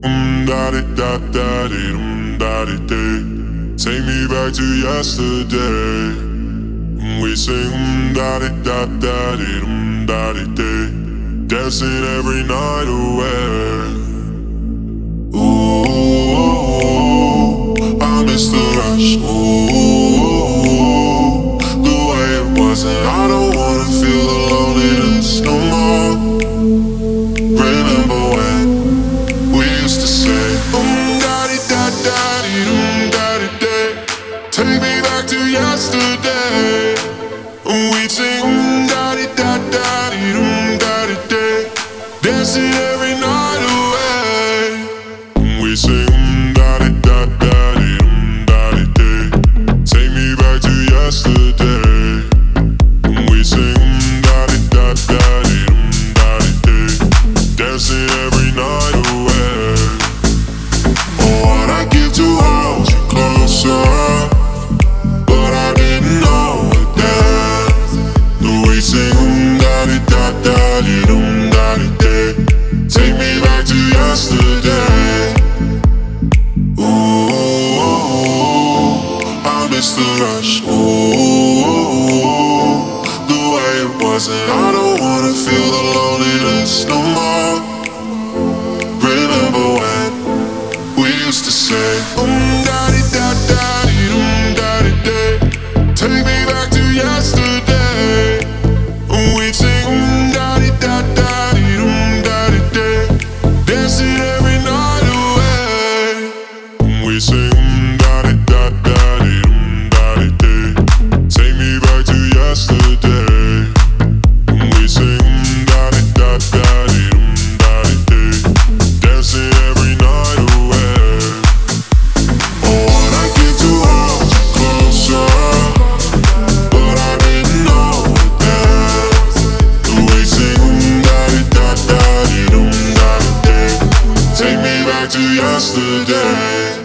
Da di da da di da di day. Take me back to yesterday. We sing da di da da di da di day. Dancing every night away. Ooh, I miss the rush. Ooh, the way it was, and I don't wanna feel the loneliness no more. Remember when we used to say, da-di da-da-di, da-di-day. Take me back to yesterday. We'd sing, da-di da-da-di, da-di-day. Dancing every night away. We sing, da-di da-da-di, da-di-day. Take me back to yesterday. We sing, da-di da-da-di, da-di-day. Dancing every night away. Oh, what I'd give to hold you closer, but I didn't know it then. The way you sing, da-di-da-da-di, da-di-day. Take me back to yesterday. Ooh, I miss the rush. Ooh, the way it was, and I don't wanna feel the loneliness no more. Remember when we used to say, da-di-da-da-di, da-di-day. Take me back to yesterday. We'd sing, da-di-da-da-di, da-di-day. Dancing every night away. We sing, da-di-da-da-di, da-di-day. Take me back to yesterday. We sing, da-di-da-da-di, da-di-day. Dancing every night away. Oh, what I'd give to hold you closer, but I didn't know it then. The way you sing, da-di-da-da-di, da-di-day. Take me back to yesterday.